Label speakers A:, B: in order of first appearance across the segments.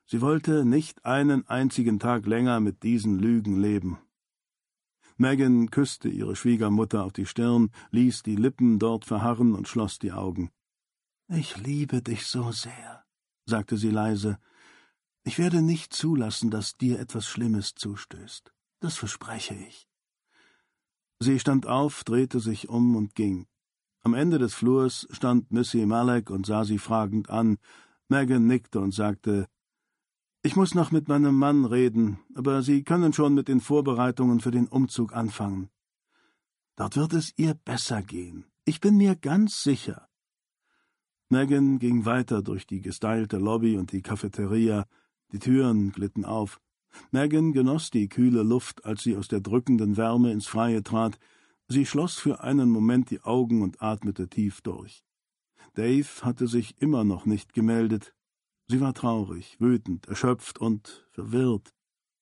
A: Sie wollte nicht einen einzigen Tag länger mit diesen Lügen leben. Megan küsste ihre Schwiegermutter auf die Stirn, ließ die Lippen dort verharren und schloss die Augen. »Ich liebe dich so sehr«, sagte sie leise. »Ich werde nicht zulassen, dass dir etwas Schlimmes zustößt. Das verspreche ich.« Sie stand auf, drehte sich um und ging. Am Ende des Flurs stand Missy Malek und sah sie fragend an. Megan nickte und sagte, »Ich muss noch mit meinem Mann reden, aber Sie können schon mit den Vorbereitungen für den Umzug anfangen. Dort wird es ihr besser gehen. Ich bin mir ganz sicher.« Megan ging weiter durch die gestylte Lobby und die Cafeteria. Die Türen glitten auf. Megan genoss die kühle Luft, als sie aus der drückenden Wärme ins Freie trat. Sie schloss für einen Moment die Augen und atmete tief durch. Dave hatte sich immer noch nicht gemeldet. Sie war traurig, wütend, erschöpft und verwirrt.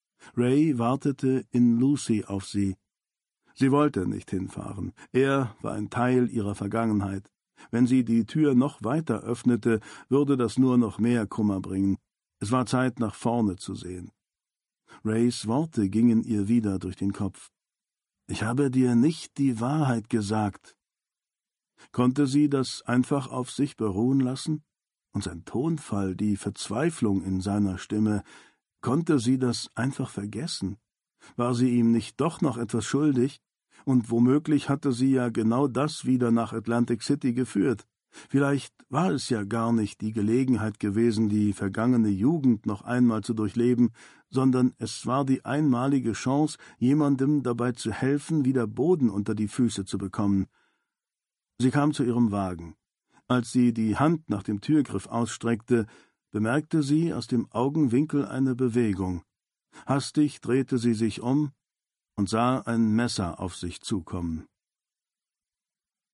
A: Ray wartete in Lucy auf sie. Sie wollte nicht hinfahren. Er war ein Teil ihrer Vergangenheit. Wenn sie die Tür noch weiter öffnete, würde das nur noch mehr Kummer bringen. Es war Zeit, nach vorne zu sehen. Rays Worte gingen ihr wieder durch den Kopf. »Ich habe dir nicht die Wahrheit gesagt.« Konnte sie das einfach auf sich beruhen lassen? Und sein Tonfall, die Verzweiflung in seiner Stimme, konnte sie das einfach vergessen? War sie ihm nicht doch noch etwas schuldig? Und womöglich hatte sie ja genau das wieder nach Atlantic City geführt. Vielleicht war es ja gar nicht die Gelegenheit gewesen, die vergangene Jugend noch einmal zu durchleben, sondern es war die einmalige Chance, jemandem dabei zu helfen, wieder Boden unter die Füße zu bekommen. Sie kam zu ihrem Wagen. Als sie die Hand nach dem Türgriff ausstreckte, bemerkte sie aus dem Augenwinkel eine Bewegung. Hastig drehte sie sich um und sah ein Messer auf sich zukommen.